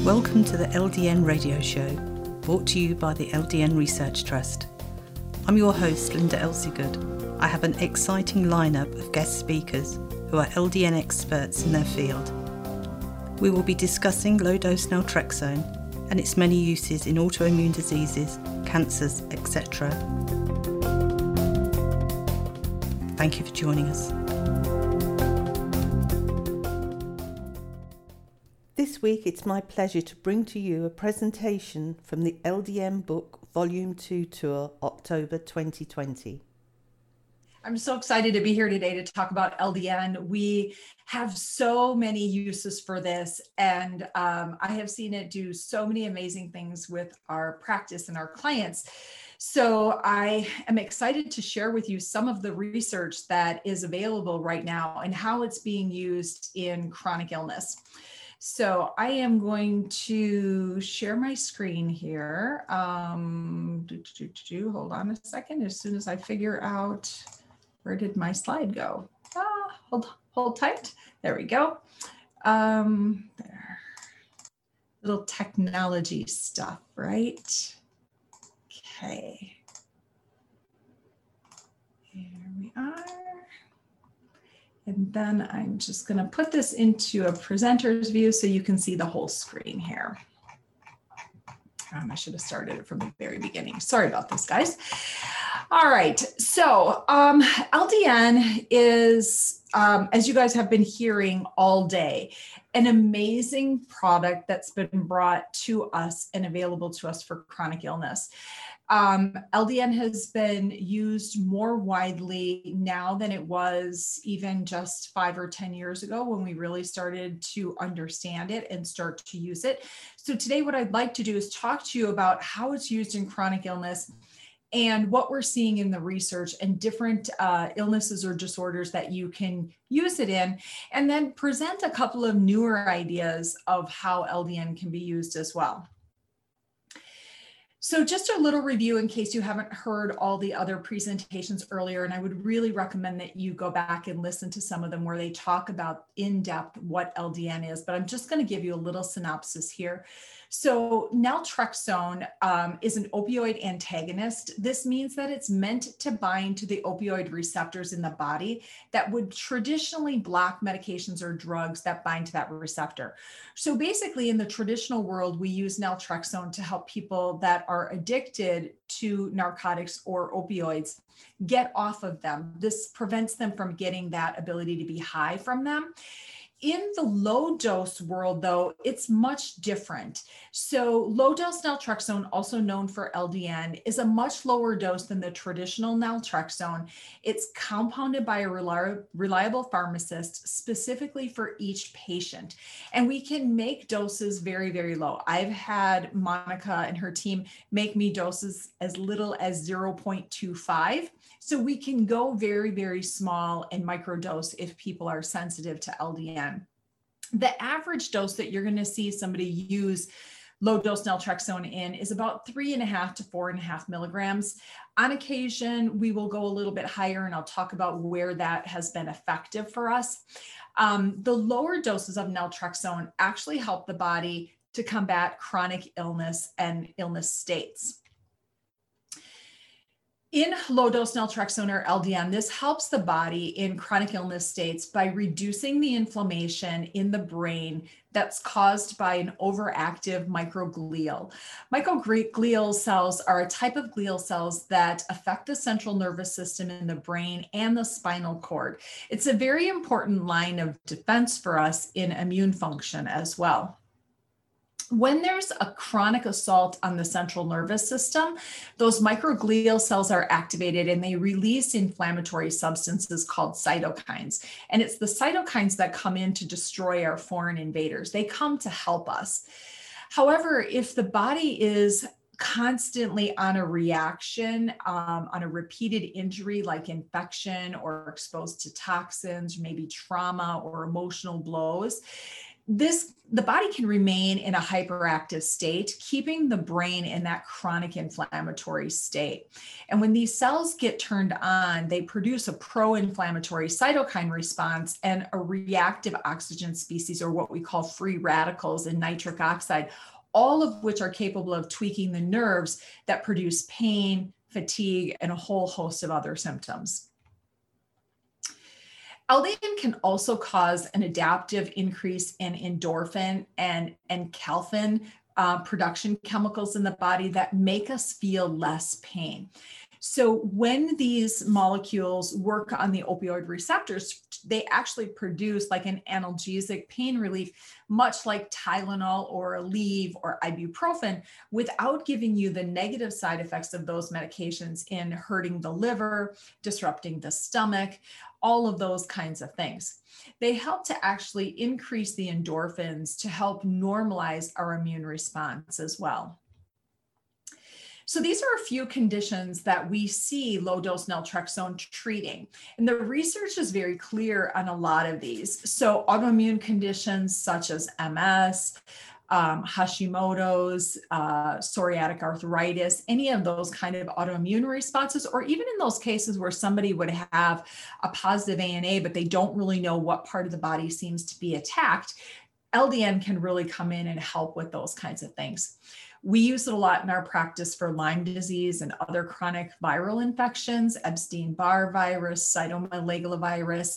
Welcome to the LDN Radio Show, brought to you by the LDN Research Trust. I'm your host, Linda Elseygood. I have an exciting lineup of guest speakers who are LDN experts in their field. We will be discussing low-dose naltrexone and its many uses in autoimmune diseases, cancers, etc. Thank you for joining us. This week it's my pleasure to bring to you a presentation from the LDN Book Volume 2 Tour, October 2020. I'm so excited to be here today to talk about LDN. We have so many uses for this, and I have seen it do so many amazing things with our practice and our clients. So I am excited to share with you some of the research that is available right now and how it's being used in chronic illness. So I am going to share my screen here. Hold on a second. As soon as I figure out, where did my slide go? Hold tight. There we go. There. Little technology stuff, right? Okay. Here we are. And then I'm just going to put this into a presenter's view so you can see the whole screen here. I should have started it from the very beginning. Sorry about this, guys. All right. So LDN is, as you guys have been hearing all day, an amazing product that's been brought to us and available to us for chronic illness. LDN has been used more widely now than it was even just 5 or 10 years ago when we really started to understand it and start to use it. So today what I'd like to do is talk to you about how it's used in chronic illness and what we're seeing in the research and different illnesses or disorders that you can use it in, and then present a couple of newer ideas of how LDN can be used as well. So just a little review in case you haven't heard all the other presentations earlier, and I would really recommend that you go back and listen to some of them where they talk about in depth what LDN is, but I'm just going to give you a little synopsis here. So naltrexone is an opioid antagonist. This means that it's meant to bind to the opioid receptors in the body that would traditionally block medications or drugs that bind to that receptor. So basically in the traditional world, we use naltrexone to help people that are addicted to narcotics or opioids get off of them. This prevents them from getting that ability to be high from them. In the low dose world, though, it's much different. So low dose naltrexone, also known for LDN, is a much lower dose than the traditional naltrexone. It's compounded by a reliable pharmacist specifically for each patient. And we can make doses very, very low. I've had Monica and her team make me doses as little as 0.25. So we can go very, very small and microdose if people are sensitive to LDN. The average dose that you're going to see somebody use low dose naltrexone in is about 3.5 to 4.5 milligrams. On occasion, we will go a little bit higher, and I'll talk about where that has been effective for us. The lower doses of naltrexone actually help the body to combat chronic illness and illness states. In low-dose naltrexone or LDN, this helps the body in chronic illness states by reducing the inflammation in the brain that's caused by an overactive microglial. Microglial cells are a type of glial cells that affect the central nervous system in the brain and the spinal cord. It's a very important line of defense for us in immune function as well. When there's a chronic assault on the central nervous system, those microglial cells are activated and they release inflammatory substances called cytokines. And it's the cytokines that come in to destroy our foreign invaders. They come to help us. However, if the body is constantly on a reaction, on a repeated injury like infection or exposed to toxins, maybe trauma or emotional blows, The body can remain in a hyperactive state, keeping the brain in that chronic inflammatory state. And when these cells get turned on, they produce a pro-inflammatory cytokine response and a reactive oxygen species, or what we call free radicals and nitric oxide, all of which are capable of tweaking the nerves that produce pain, fatigue, and a whole host of other symptoms. LDN can also cause an adaptive increase in endorphin and enkephalin production chemicals in the body that make us feel less pain. So when these molecules work on the opioid receptors, they actually produce like an analgesic pain relief, much like Tylenol or Aleve or ibuprofen, without giving you the negative side effects of those medications in hurting the liver, disrupting the stomach, all of those kinds of things. They help to actually increase the endorphins to help normalize our immune response as well. So these are a few conditions that we see low-dose naltrexone treating. And the research is very clear on a lot of these. So autoimmune conditions such as MS, Hashimoto's, psoriatic arthritis, any of those kind of autoimmune responses, or even in those cases where somebody would have a positive ANA, but they don't really know what part of the body seems to be attacked, LDN can really come in and help with those kinds of things. We use it a lot in our practice for Lyme disease and other chronic viral infections, Epstein-Barr virus, cytomegalovirus,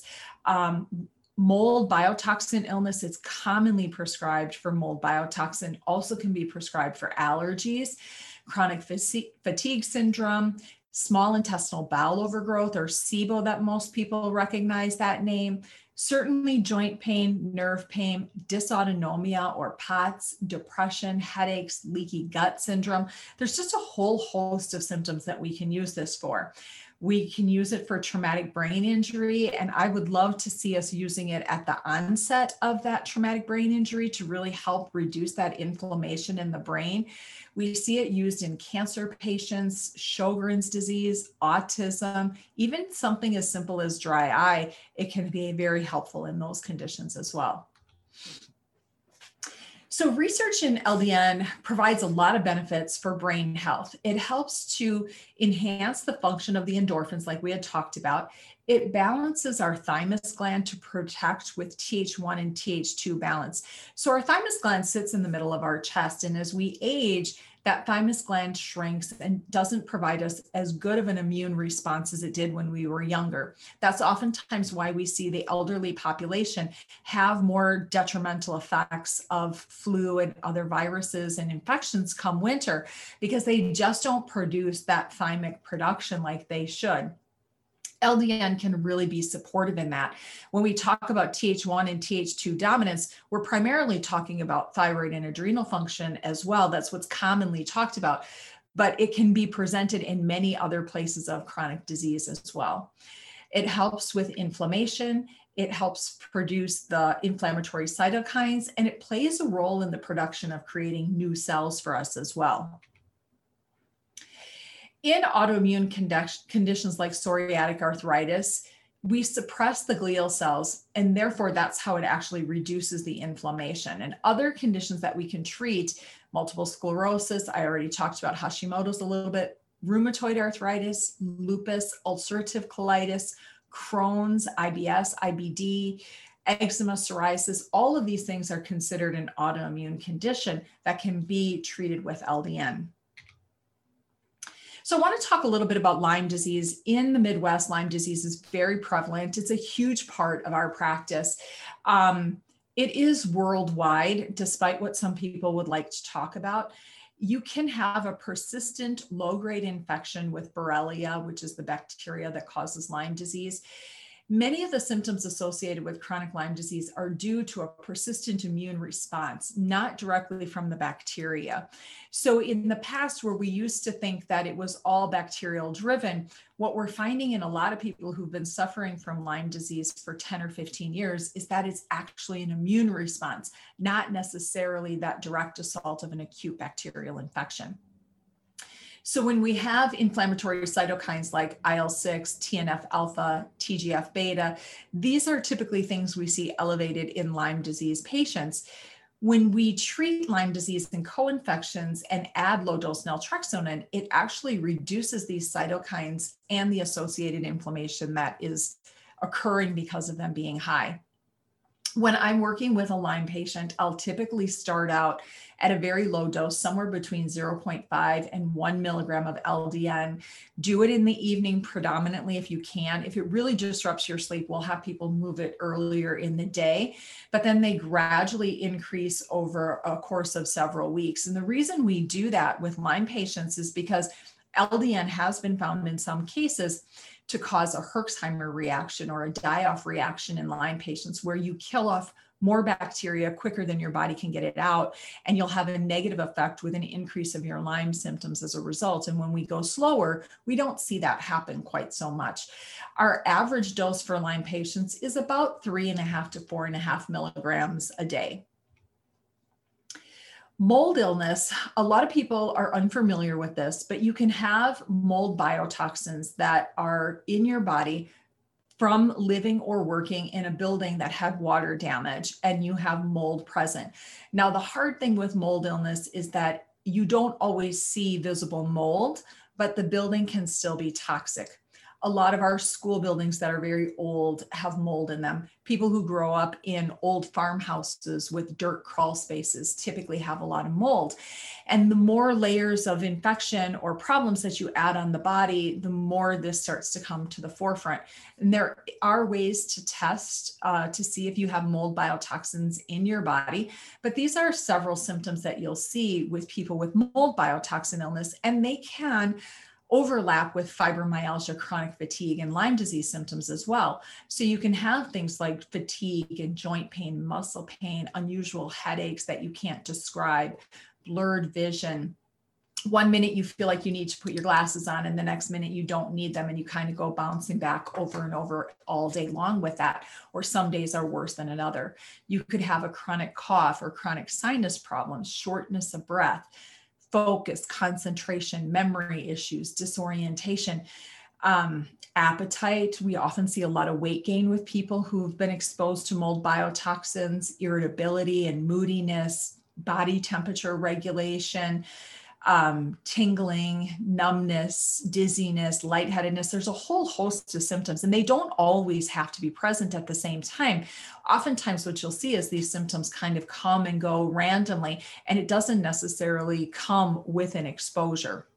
mold biotoxin illness. It's commonly prescribed for mold biotoxin, also can be prescribed for allergies, chronic fatigue syndrome, small intestinal bowel overgrowth, or SIBO that most people recognize that name. Certainly joint pain, nerve pain, dysautonomia or POTS, depression, headaches, leaky gut syndrome. There's just a whole host of symptoms that we can use this for. We can use it for traumatic brain injury, and I would love to see us using it at the onset of that traumatic brain injury to really help reduce that inflammation in the brain. We see it used in cancer patients, Sjogren's disease, autism, even something as simple as dry eye. It can be very helpful in those conditions as well. So research in LDN provides a lot of benefits for brain health. It helps to enhance the function of the endorphins like we had talked about. It balances our thymus gland to protect with Th1 and Th2 balance. So our thymus gland sits in the middle of our chest, and as we age, that thymus gland shrinks and doesn't provide us as good of an immune response as it did when we were younger. That's oftentimes why we see the elderly population have more detrimental effects of flu and other viruses and infections come winter, because they just don't produce that thymic production like they should. LDN can really be supportive in that. When we talk about Th1 and Th2 dominance, we're primarily talking about thyroid and adrenal function as well. That's what's commonly talked about, but it can be presented in many other places of chronic disease as well. It helps with inflammation. It helps produce the inflammatory cytokines, and it plays a role in the production of creating new cells for us as well. In autoimmune conditions like psoriatic arthritis, we suppress the glial cells, and therefore that's how it actually reduces the inflammation. And other conditions that we can treat, multiple sclerosis, I already talked about Hashimoto's a little bit, rheumatoid arthritis, lupus, ulcerative colitis, Crohn's, IBS, IBD, eczema, psoriasis, all of these things are considered an autoimmune condition that can be treated with LDN. So I want to talk a little bit about Lyme disease. In the Midwest, Lyme disease is very prevalent. It's a huge part of our practice. It is worldwide, despite what some people would like to talk about. You can have a persistent low-grade infection with Borrelia, which is the bacteria that causes Lyme disease. Many of the symptoms associated with chronic Lyme disease are due to a persistent immune response, not directly from the bacteria. So in the past, where we used to think that it was all bacterial driven, what we're finding in a lot of people who've been suffering from Lyme disease for 10 or 15 years is that it's actually an immune response, not necessarily that direct assault of an acute bacterial infection. So when we have inflammatory cytokines like IL-6, TNF alpha, TGF beta, these are typically things we see elevated in Lyme disease patients. When we treat Lyme disease and co-infections and add low-dose naltrexone, it actually reduces these cytokines and the associated inflammation that is occurring because of them being high. When I'm working with a Lyme patient, I'll typically start out at a very low dose, somewhere between 0.5 and 1 milligram of LDN. Do it in the evening predominantly if you can. If it really disrupts your sleep, we'll have people move it earlier in the day, but then they gradually increase over a course of several weeks. And the reason we do that with Lyme patients is because LDN has been found in some cases to cause a Herxheimer reaction or a die-off reaction in Lyme patients, where you kill off more bacteria quicker than your body can get it out, and you'll have a negative effect with an increase of your Lyme symptoms as a result. And when we go slower, we don't see that happen quite so much. Our average dose for Lyme patients is about 3.5 to 4.5 milligrams a day. Mold illness, a lot of people are unfamiliar with this, but you can have mold biotoxins that are in your body from living or working in a building that had water damage, and you have mold present. Now, the hard thing with mold illness is that you don't always see visible mold, but the building can still be toxic. A lot of our school buildings that are very old have mold in them. People who grow up in old farmhouses with dirt crawl spaces typically have a lot of mold. And the more layers of infection or problems that you add on the body, the more this starts to come to the forefront. And there are ways to test to see if you have mold biotoxins in your body, but these are several symptoms that you'll see with people with mold biotoxin illness, and they can overlap with fibromyalgia, chronic fatigue, and Lyme disease symptoms as well. So you can have things like fatigue and joint pain, muscle pain, unusual headaches that you can't describe, blurred vision. One minute you feel like you need to put your glasses on, and the next minute you don't need them, and you kind of go bouncing back over and over all day long with that. Or some days are worse than another. You could have a chronic cough or chronic sinus problems, shortness of breath, focus, concentration, memory issues, disorientation, appetite. We often see a lot of weight gain with people who've been exposed to mold biotoxins, irritability and moodiness, body temperature regulation, tingling, numbness, dizziness, lightheadedness. There's a whole host of symptoms, and they don't always have to be present at the same time. Oftentimes what you'll see is these symptoms kind of come and go randomly, and it doesn't necessarily come with an exposure.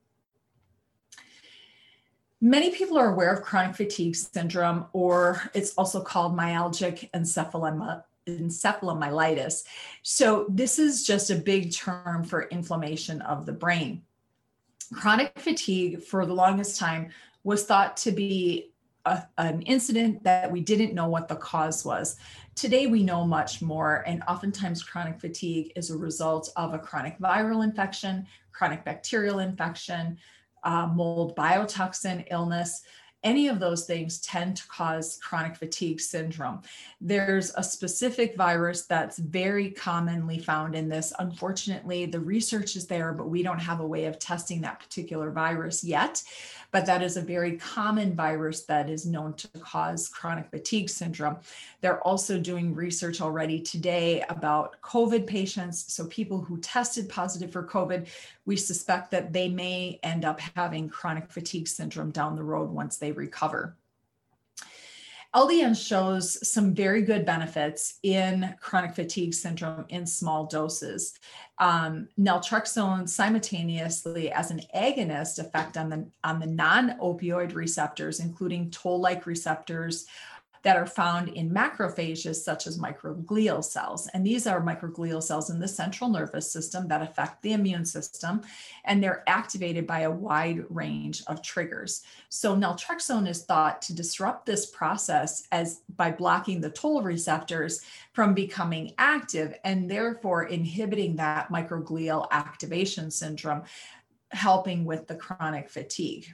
Many people are aware of chronic fatigue syndrome, or it's also called myalgic encephalomyelitis. So this is just a big term for inflammation of the brain. Chronic fatigue for the longest time was thought to be an incident that we didn't know what the cause was. Today we know much more, and oftentimes chronic fatigue is a result of a chronic viral infection, chronic bacterial infection, mold biotoxin illness. Any of those things tend to cause chronic fatigue syndrome. There's a specific virus that's very commonly found in this. Unfortunately, the research is there, but we don't have a way of testing that particular virus yet. But that is a very common virus that is known to cause chronic fatigue syndrome. They're also doing research already today about COVID patients. So people who tested positive for COVID, we suspect that they may end up having chronic fatigue syndrome down the road once they recover. LDN shows some very good benefits in chronic fatigue syndrome in small doses. Naltrexone simultaneously as an agonist effect on the non-opioid receptors, including toll-like receptors that are found in macrophages such as microglial cells. And these are microglial cells in the central nervous system that affect the immune system, and they're activated by a wide range of triggers. So naltrexone is thought to disrupt this process by blocking the toll receptors from becoming active, and therefore inhibiting that microglial activation syndrome, helping with the chronic fatigue.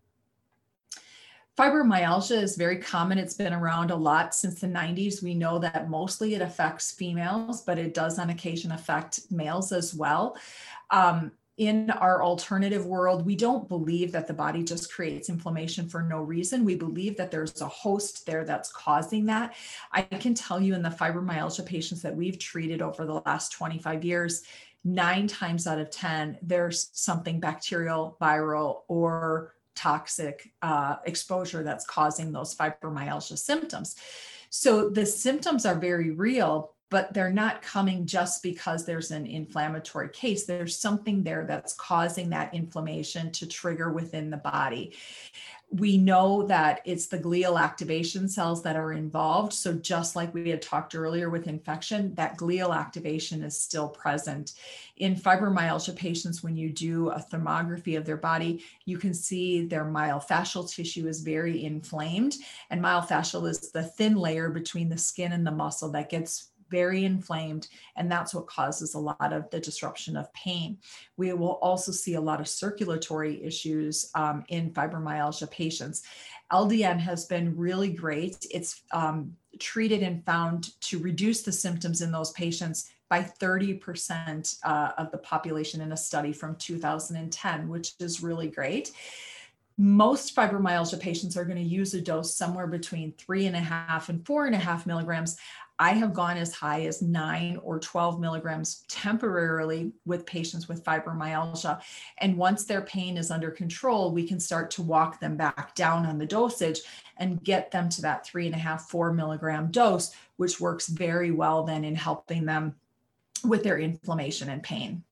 Fibromyalgia is very common. It's been around a lot since the 90s. We know that mostly it affects females, but it does on occasion affect males as well. in our alternative world, we don't believe that the body just creates inflammation for no reason. We believe that there's a host there that's causing that. I can tell you in the fibromyalgia patients that we've treated over the last 25 years, 9 times out of 10, there's something bacterial, viral, or toxic exposure that's causing those fibromyalgia symptoms. So the symptoms are very real, but they're not coming just because there's an inflammatory case. There's something there that's causing that inflammation to trigger within the body. We know that it's the glial activation cells that are involved. So just like we had talked earlier with infection, that glial activation is still present. In fibromyalgia patients, when you do a thermography of their body, you can see their myofascial tissue is very inflamed. And myofascial is the thin layer between the skin and the muscle that gets very inflamed, and that's what causes a lot of the disruption of pain. We will also see a lot of circulatory issues in fibromyalgia patients. LDN has been really great. It's treated and found to reduce the symptoms in those patients by 30% of the population in a study from 2010, which is really great. Most fibromyalgia patients are going to use a dose somewhere between 3.5 and 4.5 milligrams. I have gone as high as 9 or 12 milligrams temporarily with patients with fibromyalgia. And once their pain is under control, we can start to walk them back down on the dosage and get them to that 3.5, 4 milligram dose, which works very well then in helping them with their inflammation and pain.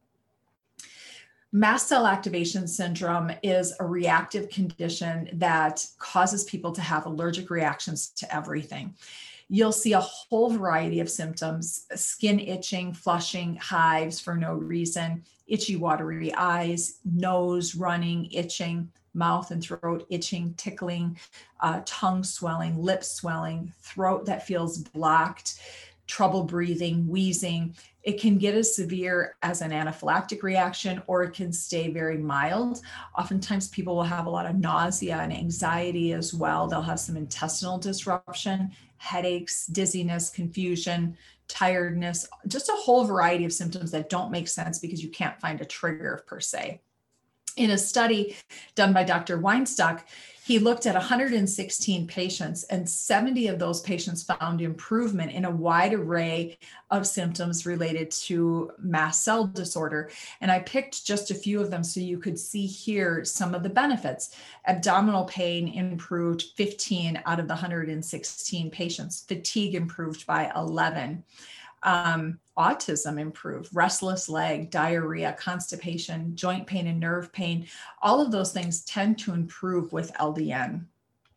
Mast cell activation syndrome is a reactive condition that causes people to have allergic reactions to everything. You'll see a whole variety of symptoms: skin itching, flushing, hives for no reason, itchy, watery eyes, nose running, itching, mouth and throat itching, tickling, tongue swelling, lips swelling, throat that feels blocked, trouble breathing, wheezing. It can get as severe as an anaphylactic reaction, or it can stay very mild. Oftentimes people will have a lot of nausea and anxiety as well. They'll have some intestinal disruption, headaches, dizziness, confusion, tiredness, just a whole variety of symptoms that don't make sense because you can't find a trigger per se. In a study done by Dr. Weinstock, he looked at 116 patients, and 70 of those patients found improvement in a wide array of symptoms related to mast cell disorder. And I picked just a few of them so you could see here some of the benefits. Abdominal pain improved 15 out of the 116 patients. Fatigue improved by 11. Autism improved, restless leg, diarrhea, constipation, joint pain, and nerve pain. All of those things tend to improve with LDN.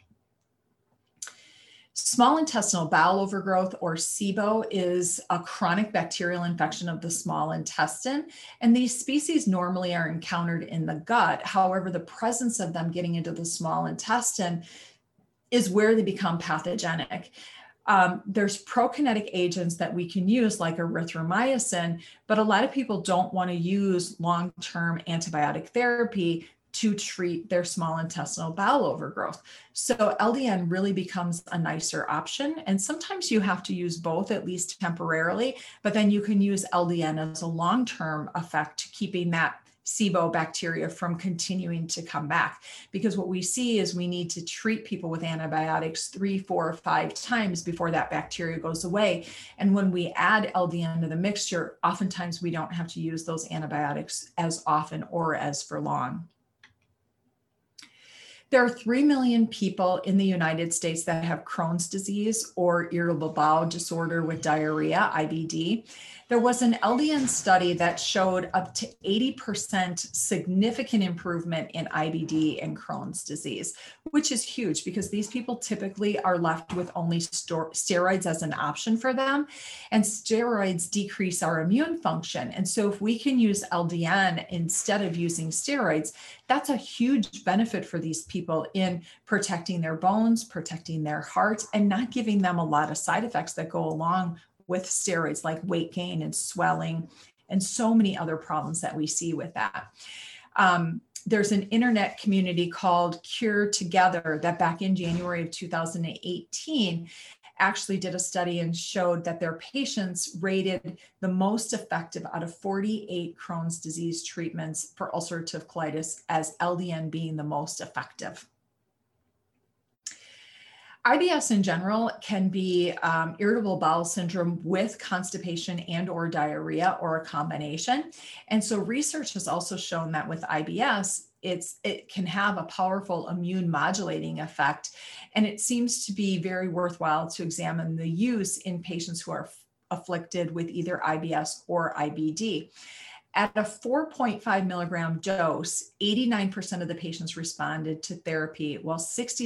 Small intestinal bowel overgrowth, or SIBO, is a chronic bacterial infection of the small intestine. And these species normally are encountered in the gut. However, the presence of them getting into the small intestine is where they become pathogenic. There's prokinetic agents that we can use like erythromycin, but a lot of people don't want to use long-term antibiotic therapy to treat their small intestinal bowel overgrowth. So LDN really becomes a nicer option. And sometimes you have to use both, at least temporarily, but then you can use LDN as a long-term effect, keeping that SIBO bacteria from continuing to come back. Because what we see is we need to treat people with antibiotics 3, 4, 5 times before that bacteria goes away. And when we add LDN to the mixture, oftentimes we don't have to use those antibiotics as often or as for long. There are 3 million people in the United States that have Crohn's disease or irritable bowel disorder with diarrhea, IBD. There was an LDN study that showed up to 80% significant improvement in IBD and Crohn's disease, which is huge because these people typically are left with only steroids as an option for them. And steroids decrease our immune function. And so if we can use LDN instead of using steroids, that's a huge benefit for these people in protecting their bones, protecting their heart, and not giving them a lot of side effects that go along with steroids, like weight gain and swelling and so many other problems that we see with that. There's an internet community called Cure Together that back in January of 2018 actually did a study and showed that their patients rated the most effective out of 48 Crohn's disease treatments for ulcerative colitis as LDN being the most effective. IBS in general can be irritable bowel syndrome with constipation and or diarrhea or a combination. And so research has also shown that with IBS, it can have a powerful immune modulating effect. And it seems to be very worthwhile to examine the use in patients who are afflicted with either IBS or IBD. At a 4.5 milligram dose, 89% of the patients responded to therapy, while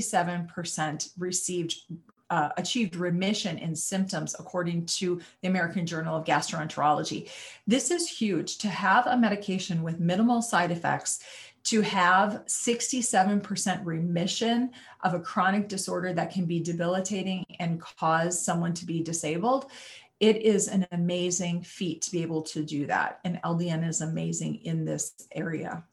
67% achieved remission in symptoms, according to the American Journal of Gastroenterology. This is huge to have a medication with minimal side effects, to have 67% remission of a chronic disorder that can be debilitating and cause someone to be disabled. It is an amazing feat to be able to do that. And LDN is amazing in this area.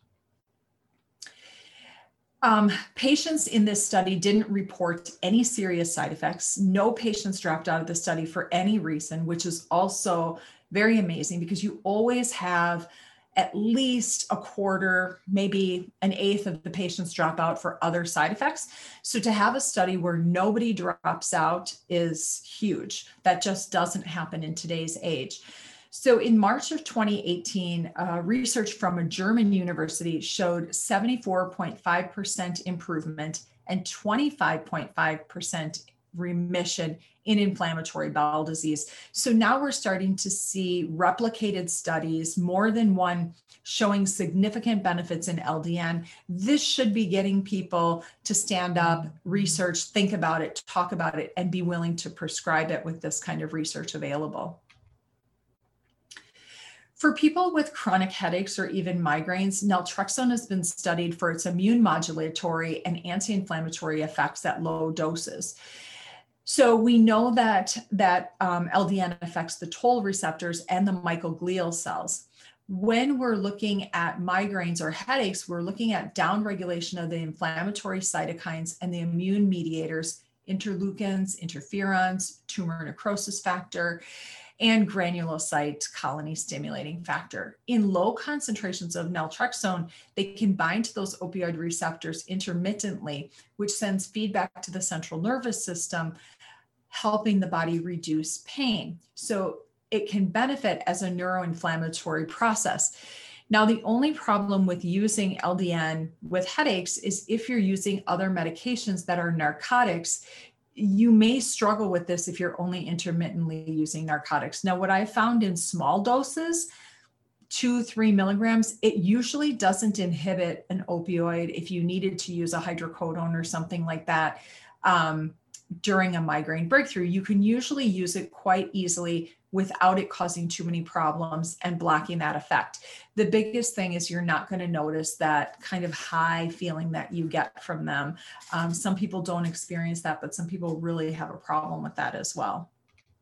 Patients in this study didn't report any serious side effects. No patients dropped out of the study for any reason, which is also very amazing because you always have at least a quarter, maybe an eighth of the patients drop out for other side effects. So to have a study where nobody drops out is huge. That just doesn't happen in today's age. So in March of 2018, research from a German university showed 74.5% improvement and 25.5% remission in inflammatory bowel disease. So now we're starting to see replicated studies, more than one, showing significant benefits in LDN. This should be getting people to stand up, research, think about it, talk about it, and be willing to prescribe it with this kind of research available. For people with chronic headaches or even migraines, naltrexone has been studied for its immune modulatory and anti-inflammatory effects at low doses. So we know that LDN affects the toll receptors and the microglial cells. When we're looking at migraines or headaches, we're looking at downregulation of the inflammatory cytokines and the immune mediators, interleukins, interferons, tumor necrosis factor, and granulocyte colony stimulating factor. In low concentrations of naltrexone, they can bind to those opioid receptors intermittently, which sends feedback to the central nervous system, helping the body reduce pain. So it can benefit as a neuroinflammatory process. Now, the only problem with using LDN with headaches is if you're using other medications that are narcotics, you may struggle with this if you're only intermittently using narcotics. Now, what I found in small doses, 2-3 milligrams, it usually doesn't inhibit an opioid if you needed to use a hydrocodone or something like that during a migraine breakthrough. You can usually use it quite easily without it causing too many problems and blocking that effect. The biggest thing is you're not going to notice that kind of high feeling that you get from them. Some people don't experience that, but some people really have a problem with that as well.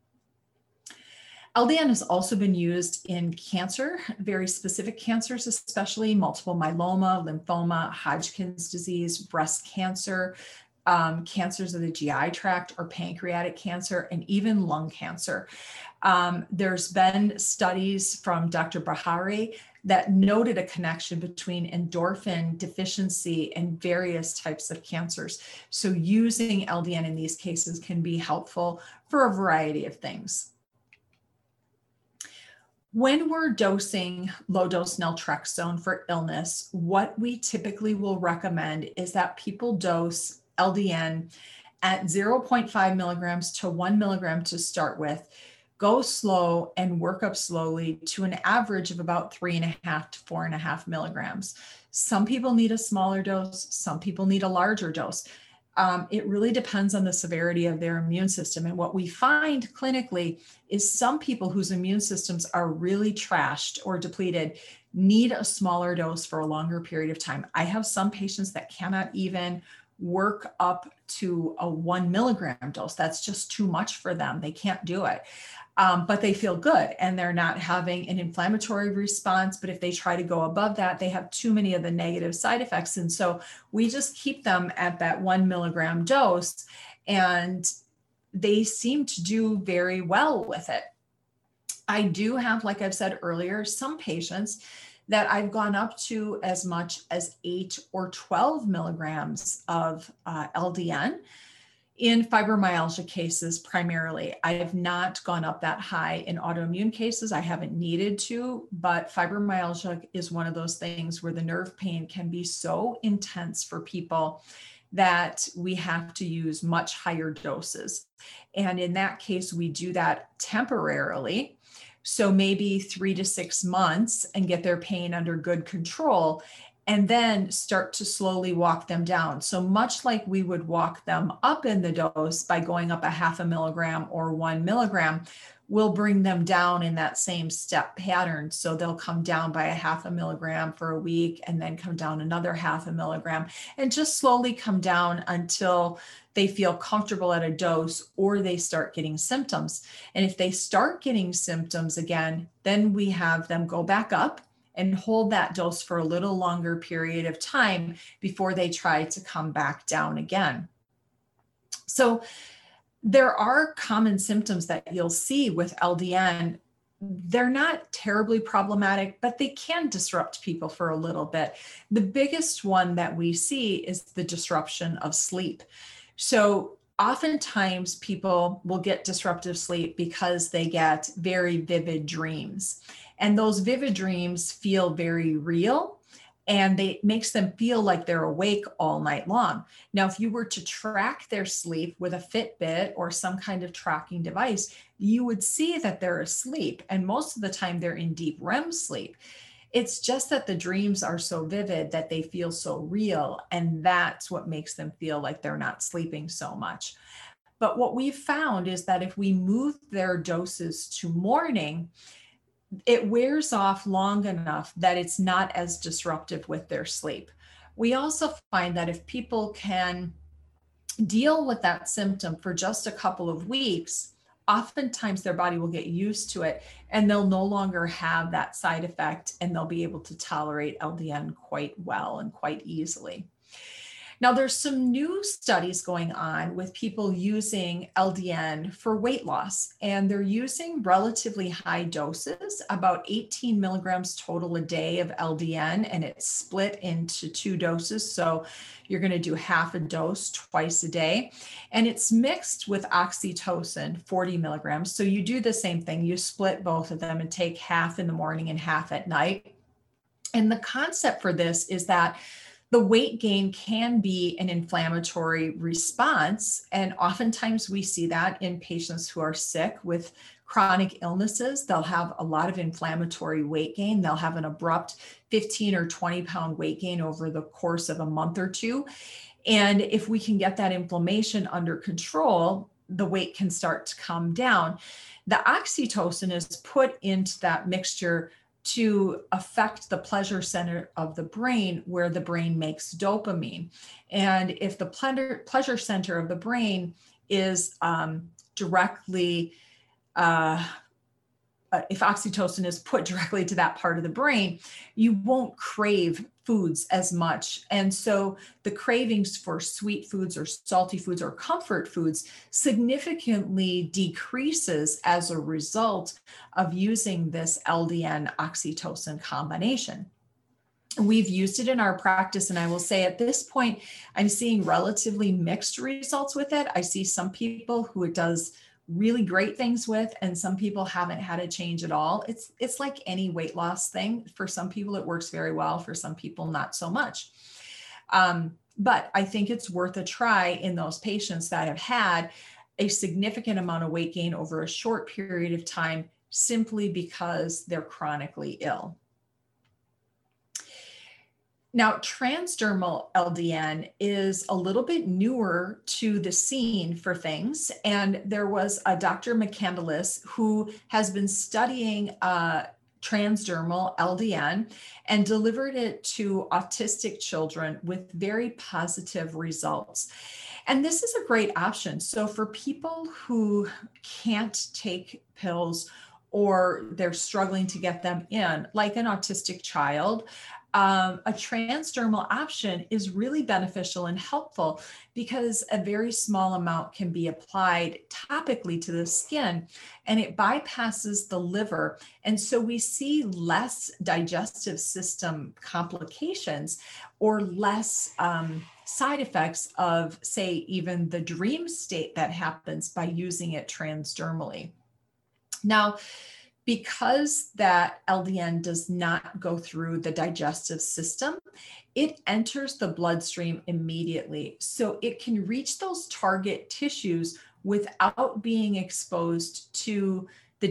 LDN has also been used in cancer, very specific cancers, especially multiple myeloma, lymphoma, Hodgkin's disease, breast cancer, cancers of the GI tract or pancreatic cancer, and even lung cancer. There's been studies from Dr. Bahari that noted a connection between endorphin deficiency and various types of cancers. So using LDN in these cases can be helpful for a variety of things. When we're dosing low-dose naltrexone for illness, what we typically will recommend is that people dose LDN at 0.5 milligrams to 1 milligram to start with, go slow and work up slowly to an average of about 3.5 to 4.5 milligrams. Some people need a smaller dose, some people need a larger dose. It really depends on the severity of their immune system. And what we find clinically is some people whose immune systems are really trashed or depleted need a smaller dose for a longer period of time. I have some patients that cannot even work up to a 1 milligram dose. That's just too much for them. They can't do it. But they feel good and they're not having an inflammatory response. But if they try to go above that, they have too many of the negative side effects. And so we just keep them at that 1 milligram dose. And they seem to do very well with it. I do have, like I've said earlier, some patients that I've gone up to as much as 8 or 12 milligrams of LDN in fibromyalgia cases primarily. I have not gone up that high in autoimmune cases. I haven't needed to, but fibromyalgia is one of those things where the nerve pain can be so intense for people that we have to use much higher doses. And in that case, we do that temporarily. So maybe 3 to 6 months and get their pain under good control, and then start to slowly walk them down. So much like we would walk them up in the dose by going up a 0.5 milligram or 1 milligram, we'll bring them down in that same step pattern. So they'll come down by a 0.5 milligram for a week and then come down another 0.5 milligram and just slowly come down until they feel comfortable at a dose or they start getting symptoms. And if they start getting symptoms again, then we have them go back up and hold that dose for a little longer period of time before they try to come back down again. So there are common symptoms that you'll see with LDN. They're not terribly problematic, but they can disrupt people for a little bit. The biggest one that we see is the disruption of sleep. So oftentimes people will get disruptive sleep because they get very vivid dreams. And those vivid dreams feel very real, and it makes them feel like they're awake all night long. Now, if you were to track their sleep with a Fitbit or some kind of tracking device, you would see that they're asleep. And most of the time they're in deep REM sleep. It's just that the dreams are so vivid that they feel so real. And that's what makes them feel like they're not sleeping so much. But what we've found is that if we move their doses to morning, it wears off long enough that it's not as disruptive with their sleep. We also find that if people can deal with that symptom for just a couple of weeks, oftentimes their body will get used to it and they'll no longer have that side effect, and they'll be able to tolerate LDN quite well and quite easily. Now, there's some new studies going on with people using LDN for weight loss, and they're using relatively high doses, about 18 milligrams total a day of LDN, and it's split into 2 doses. So you're going to do half a dose twice a day, and it's mixed with oxytocin, 40 milligrams. So you do the same thing. You split both of them and take half in the morning and half at night. And the concept for this is that the weight gain can be an inflammatory response. And oftentimes we see that in patients who are sick with chronic illnesses. They'll have a lot of inflammatory weight gain. They'll have an abrupt 15 or 20 pound weight gain over the course of a month or two. And if we can get that inflammation under control, the weight can start to come down. The oxytocin is put into that mixture to affect the pleasure center of the brain, where the brain makes dopamine. And if the pleasure center of the brain is directly, if oxytocin is put directly to that part of the brain, you won't crave foods as much. And so the cravings for sweet foods or salty foods or comfort foods significantly decreases as a result of using this LDN oxytocin combination. We've used it in our practice, and I will say at this point, I'm seeing relatively mixed results with it. I see some people who it does really great things with, and some people haven't had a change at all. It's like any weight loss thing. For some people, it works very well. For some people, not so much. But I think it's worth a try in those patients that have had a significant amount of weight gain over a short period of time, simply because they're chronically ill. Now, transdermal LDN is a little bit newer to the scene for things. And there was a Dr. McCandless who has been studying transdermal LDN and delivered it to autistic children with very positive results. And this is a great option. So for people who can't take pills or they're struggling to get them in, like an autistic child, a transdermal option is really beneficial and helpful because a very small amount can be applied topically to the skin and it bypasses the liver. And so we see less digestive system complications or less side effects of, say, even the dream state that happens by using it transdermally. Now, because that LDN does not go through the digestive system, it enters the bloodstream immediately. So it can reach those target tissues without being exposed to the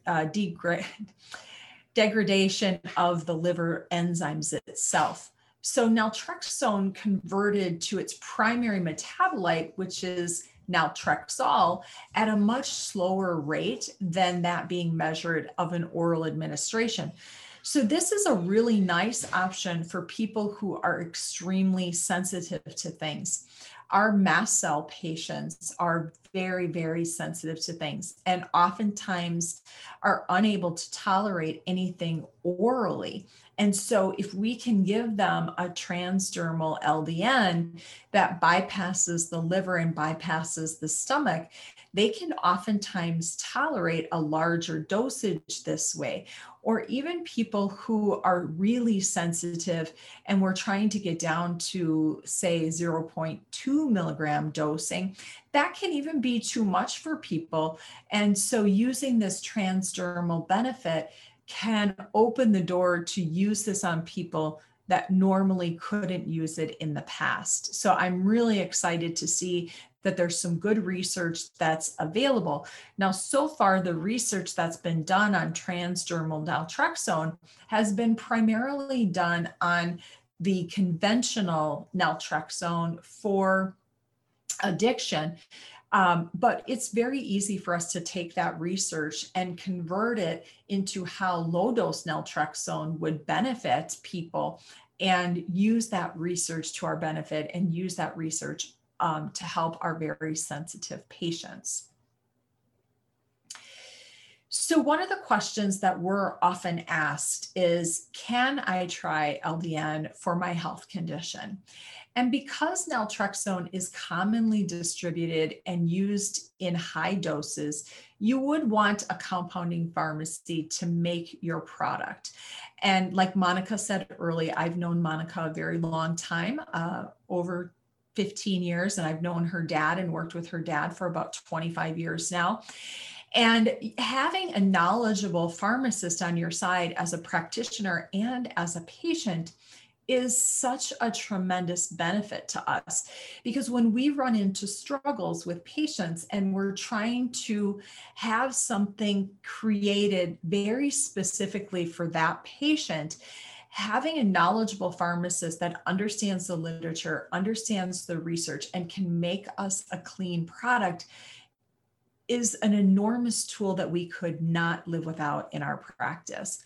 degradation of the liver enzymes itself. So naltrexone converted to its primary metabolite, which is naltrexol, at a much slower rate than that being measured of an oral administration. So this is a really nice option for people who are extremely sensitive to things. Our mast cell patients are very, very sensitive to things and oftentimes are unable to tolerate anything orally. And so if we can give them a transdermal LDN that bypasses the liver and bypasses the stomach, they can oftentimes tolerate a larger dosage this way. Or even people who are really sensitive and we're trying to get down to, say, 0.2 milligram dosing, that can even be too much for people. And so using this transdermal benefit can open the door to use this on people that normally couldn't use it in the past. So I'm really excited to see that there's some good research that's available. Now, so far, the research that's been done on transdermal naltrexone has been primarily done on the conventional naltrexone for addiction. But it's very easy for us to take that research and convert it into how low-dose naltrexone would benefit people and use that research to our benefit and use that research to help our very sensitive patients. So one of the questions that we're often asked is, can I try LDN for my health condition? And because naltrexone is commonly distributed and used in high doses, you would want a compounding pharmacy to make your product. And like Monica said earlier, I've known Monica a very long time, over 15 years, and I've known her dad and worked with her dad for about 25 years now. And having a knowledgeable pharmacist on your side as a practitioner and as a patient is such a tremendous benefit to us, because when we run into struggles with patients and we're trying to have something created very specifically for that patient, having a knowledgeable pharmacist that understands the literature, understands the research, and can make us a clean product is an enormous tool that we could not live without in our practice.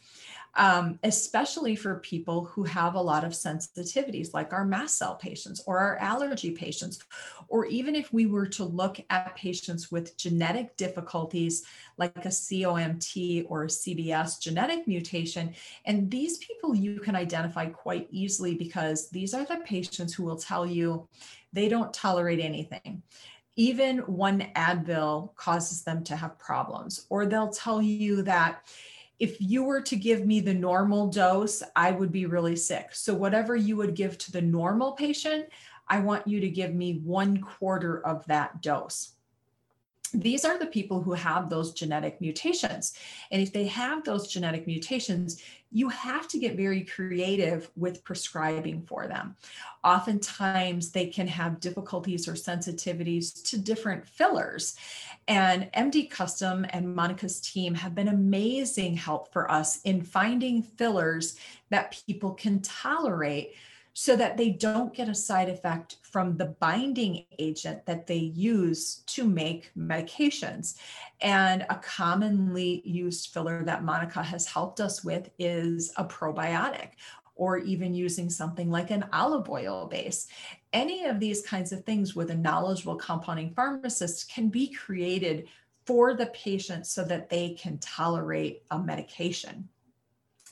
Especially for people who have a lot of sensitivities, like our mast cell patients or our allergy patients, or even if we were to look at patients with genetic difficulties, like a COMT or a CBS genetic mutation. And these people you can identify quite easily because these are the patients who will tell you they don't tolerate anything. Even one Advil causes them to have problems, or they'll tell you that if you were to give me the normal dose, I would be really sick. So whatever you would give to the normal patient, I want you to give me 1/4 of that dose. These are the people who have those genetic mutations. And if they have those genetic mutations, you have to get very creative with prescribing for them. Oftentimes, they can have difficulties or sensitivities to different fillers. And MD Custom and Monica's team have been amazing help for us in finding fillers that people can tolerate, so that they don't get a side effect from the binding agent that they use to make medications. And a commonly used filler that Monica has helped us with is a probiotic, or even using something like an olive oil base. Any of these kinds of things with a knowledgeable compounding pharmacist can be created for the patient so that they can tolerate a medication.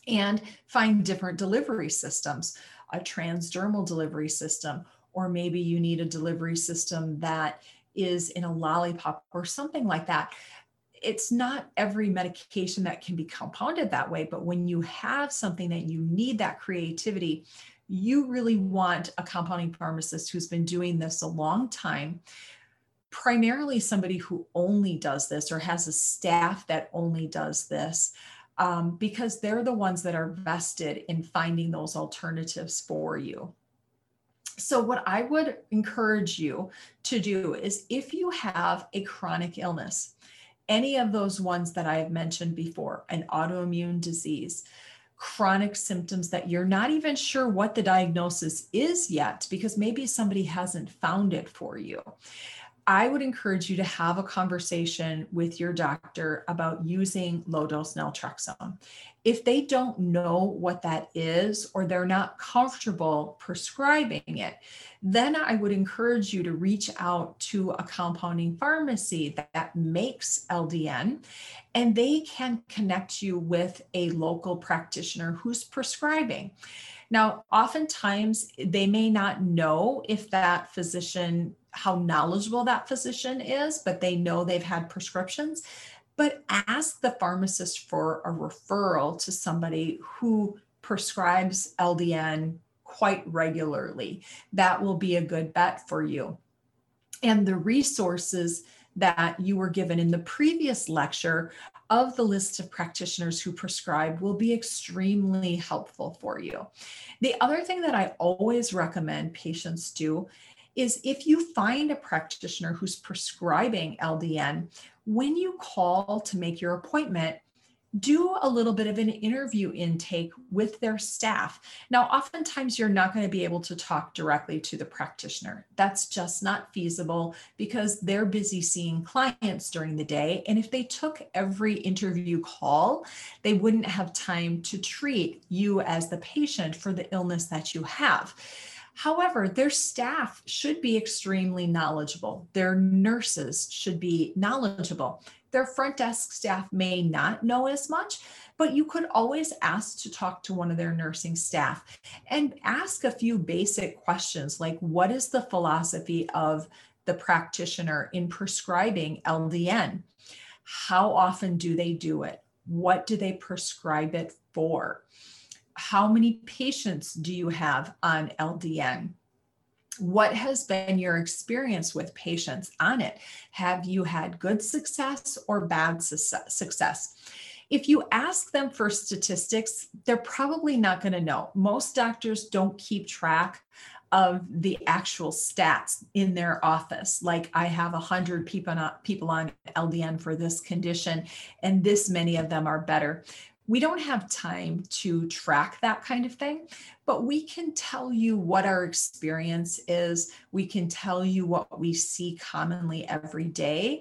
and find different delivery systems, a transdermal delivery system, or maybe you need a delivery system that is in a lollipop or something like that. It's not every medication that can be compounded that way, but when you have something that you need that creativity, you really want a compounding pharmacist who's been doing this a long time, primarily somebody who only does this or has a staff that only does this, because they're the ones that are vested in finding those alternatives for you. So what I would encourage you to do is, if you have a chronic illness, any of those ones that I have mentioned before, an autoimmune disease, chronic symptoms that you're not even sure what the diagnosis is yet, because maybe somebody hasn't found it for you, I would encourage you to have a conversation with your doctor about using low-dose naltrexone. If they don't know what that is, or they're not comfortable prescribing it, then I would encourage you to reach out to a compounding pharmacy that makes LDN, and they can connect you with a local practitioner who's prescribing. Now, oftentimes they may not know if that physician, how knowledgeable that physician is, but they know they've had prescriptions. But ask the pharmacist for a referral to somebody who prescribes LDN quite regularly. That will be a good bet for you. And the resources that you were given in the previous lecture of the list of practitioners who prescribe will be extremely helpful for you. The other thing that I always recommend patients do is, if you find a practitioner who's prescribing LDN, when you call to make your appointment, do a little bit of an interview intake with their staff. Now, oftentimes you're not going to be able to talk directly to the practitioner. That's just not feasible because they're busy seeing clients during the day. And if they took every interview call, they wouldn't have time to treat you as the patient for the illness that you have. However, their staff should be extremely knowledgeable. Their nurses should be knowledgeable. Their front desk staff may not know as much, but you could always ask to talk to one of their nursing staff and ask a few basic questions like, what is the philosophy of the practitioner in prescribing LDN? How often do they do it? What do they prescribe it for? How many patients do you have on LDN? What has been your experience with patients on it? Have you had good success or bad success? If you ask them for statistics, they're probably not going to know. Most doctors don't keep track of the actual stats in their office. Like, I have 100 people on LDN for this condition, and this many of them are better. We don't have time to track that kind of thing, but we can tell you what our experience is. We can tell you what we see commonly every day.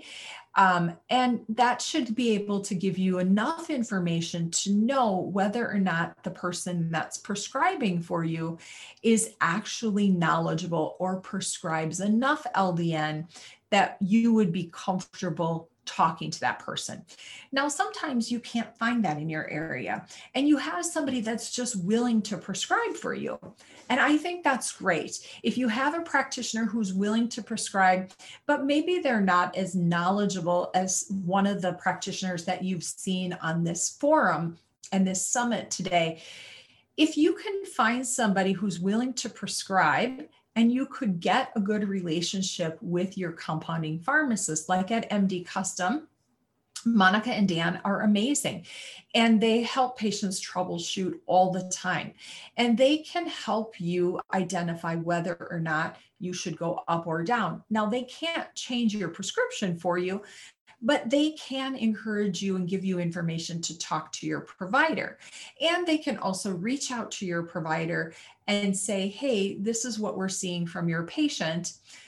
And that should be able to give you enough information to know whether or not the person that's prescribing for you is actually knowledgeable or prescribes enough LDN that you would be comfortable talking to that person. Now, sometimes you can't find that in your area, and you have somebody that's just willing to prescribe for you. And I think that's great. If you have a practitioner who's willing to prescribe, but maybe they're not as knowledgeable as one of the practitioners that you've seen on this forum and this summit today, if you can find somebody who's willing to prescribe, and you could get a good relationship with your compounding pharmacist, like at MD Custom, Monica and Dan are amazing, and they help patients troubleshoot all the time. And they can help you identify whether or not you should go up or down. Now, they can't change your prescription for you, but they can encourage you and give you information to talk to your provider. And they can also reach out to your provider and say, hey, this is what we're seeing from your patient.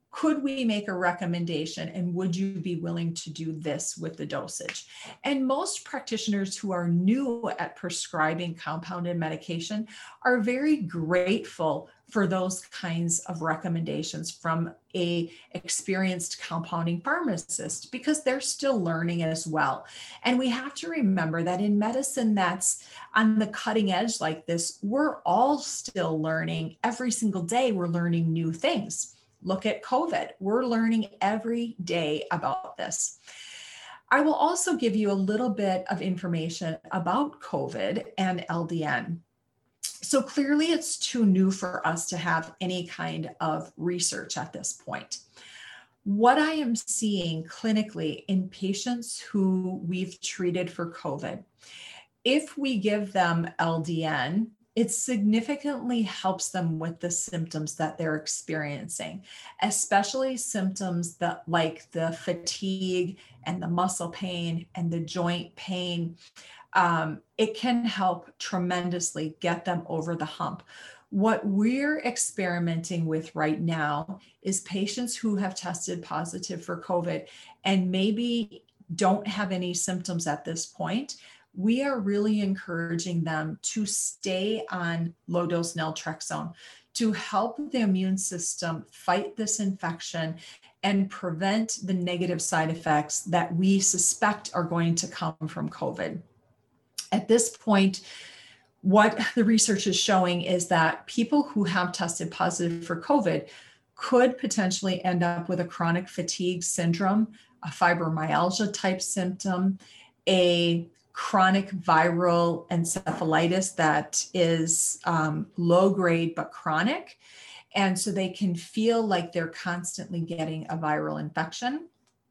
Could we make a recommendation, and would you be willing to do this with the dosage? And most practitioners who are new at prescribing compounded medication are very grateful for those kinds of recommendations from a experienced compounding pharmacist, because they're still learning as well. And we have to remember that in medicine that's on the cutting edge like this, we're all still learning. Every single day we're learning new things. Look at COVID. We're learning every day about this. I will also give you a little bit of information about COVID and LDN. So clearly it's too new for us to have any kind of research at this point. What I am seeing clinically in patients who we've treated for COVID, if we give them LDN, it significantly helps them with the symptoms that they're experiencing, especially symptoms that like the fatigue and the muscle pain and the joint pain. It can help tremendously get them over the hump. What we're experimenting with right now is patients who have tested positive for COVID and maybe don't have any symptoms at this point. We are really encouraging them to stay on low-dose naltrexone to help the immune system fight this infection and prevent the negative side effects that we suspect are going to come from COVID. At this point, what the research is showing is that people who have tested positive for COVID could potentially end up with a chronic fatigue syndrome, a fibromyalgia type symptom, a chronic viral encephalitis that is low grade but chronic. And so they can feel like they're constantly getting a viral infection.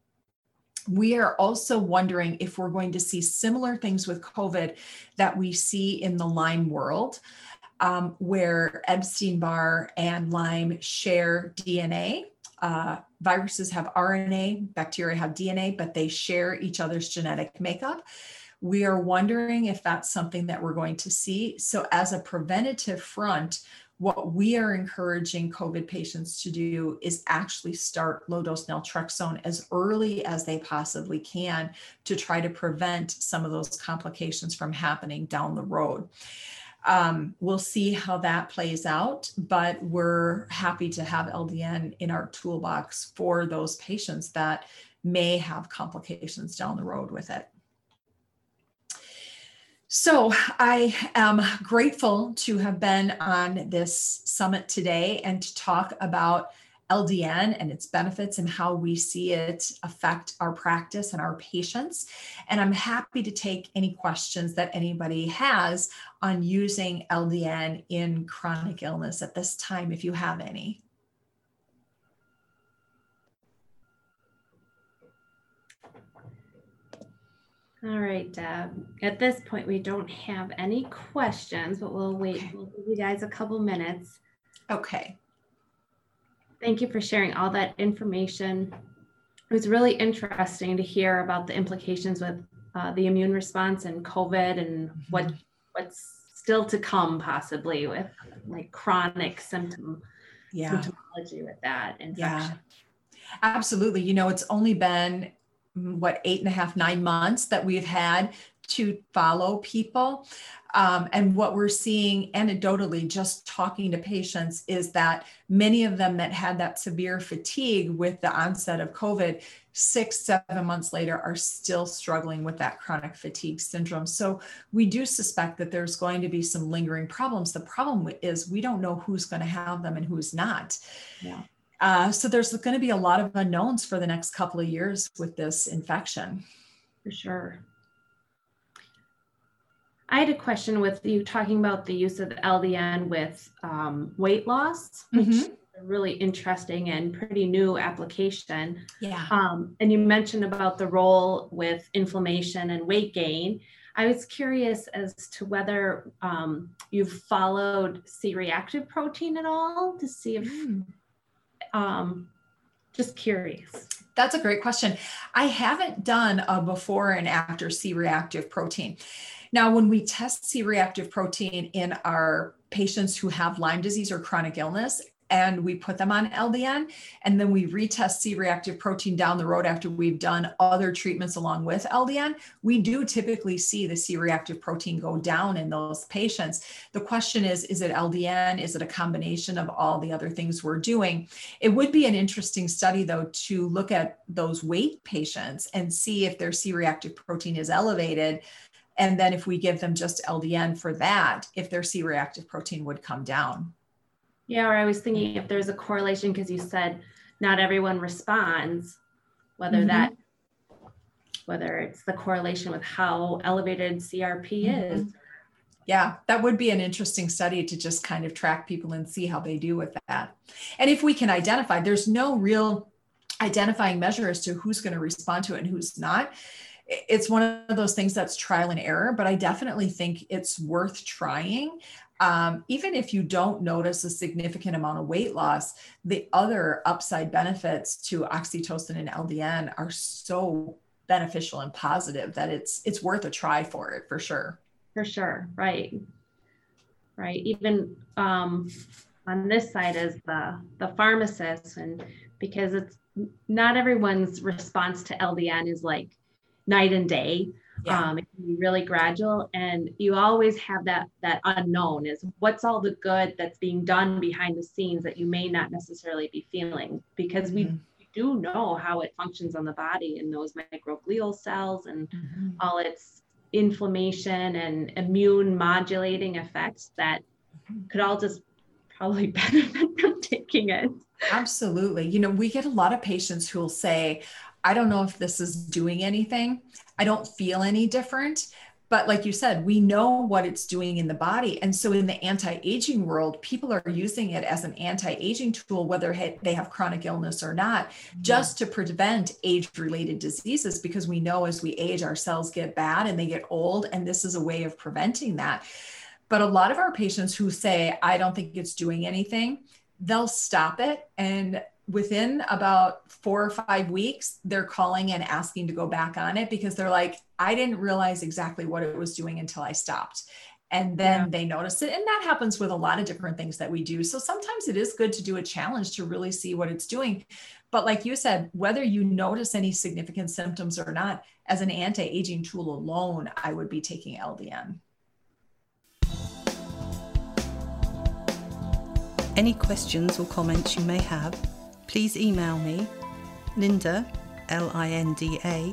We are also wondering if we're going to see similar things with COVID that we see in the Lyme world, where Epstein-Barr and Lyme share DNA. Viruses have RNA, bacteria have DNA, but they share each other's genetic makeup. We are wondering if that's something that we're going to see. So as a preventative front, what we are encouraging COVID patients to do is actually start low-dose naltrexone as early as they possibly can to try to prevent some of those complications from happening down the road. We'll see how that plays out, but we're happy to have LDN in our toolbox for those patients that may have complications down the road with it. So I am grateful to have been on this summit today and to talk about LDN and its benefits and how we see it affect our practice and our patients. And I'm happy to take any questions that anybody has on using LDN in chronic illness at this time, if you have any. All right, Deb. At this point, we don't have any questions, but we'll wait. Okay. We'll give you guys a couple minutes. Okay. Thank you for sharing all that information. It was really interesting to hear about the implications with the immune response and COVID and what's still to come possibly with like chronic symptomology with that infection. Yeah, absolutely. You know, it's only been 8.5, 9 months that we've had to follow people. And what we're seeing anecdotally, just talking to patients, is that many of them that had that severe fatigue with the onset of COVID, 6-7 months later are still struggling with that chronic fatigue syndrome. So we do suspect that there's going to be some lingering problems. The problem is we don't know who's going to have them and who's not. Yeah. So there's going to be a lot of unknowns for the next couple of years with this infection. For sure. I had a question with you talking about the use of LDN with weight loss, which is a really interesting and pretty new application. Yeah. And you mentioned about the role with inflammation and weight gain. I was curious as to whether you've followed C-reactive protein at all to see if, just curious. That's a great question. I haven't done a before and after C-reactive protein. Now, when we test C-reactive protein in our patients who have Lyme disease or chronic illness, and we put them on LDN, and then we retest C-reactive protein down the road after we've done other treatments along with LDN, we do typically see the C-reactive protein go down in those patients. The question is it LDN? Is it a combination of all the other things we're doing? It would be an interesting study, though, to look at those weight patients and see if their C-reactive protein is elevated. And then if we give them just LDN for that, if their C-reactive protein would come down. Yeah, or I was thinking if there's a correlation, because you said not everyone responds, whether it's the correlation with how elevated CRP is. Yeah, that would be an interesting study to just kind of track people and see how they do with that. And if we can identify, there's no real identifying measure as to who's going to respond to it and who's not. It's one of those things that's trial and error, but I definitely think it's worth trying. Even if you don't notice a significant amount of weight loss, the other upside benefits to oxytocin and LDN are so beneficial and positive that it's worth a try for it, for sure. For sure, right. Even on this side is the pharmacist, and because it's not everyone's response to LDN is like night and day. Yeah. It can be really gradual, and you always have that unknown is what's all the good that's being done behind the scenes that you may not necessarily be feeling, because we do know how it functions on the body and those microglial cells and all its inflammation and immune modulating effects that could all just probably benefit from taking it. Absolutely. You know, we get a lot of patients who will say, I don't know if this is doing anything. I don't feel any different. But like you said, we know what it's doing in the body. And so in the anti-aging world, people are using it as an anti-aging tool, whether they have chronic illness or not, just to prevent age-related diseases, because we know as we age, our cells get bad and they get old. And this is a way of preventing that. But a lot of our patients who say, I don't think it's doing anything, they'll stop it. And within about 4 or 5 weeks, they're calling and asking to go back on it, because they're like, I didn't realize exactly what it was doing until I stopped. And then they notice it. And that happens with a lot of different things that we do. So sometimes it is good to do a challenge to really see what it's doing. But like you said, whether you notice any significant symptoms or not, as an anti-aging tool alone, I would be taking LDN. Any questions or comments you may have, please email me, Linda, Linda,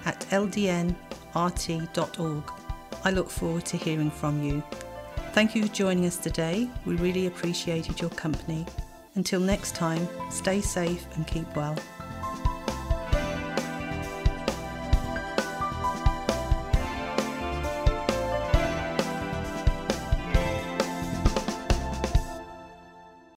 @ldnrt.org. I look forward to hearing from you. Thank you for joining us today. We really appreciated your company. Until next time, stay safe and keep well.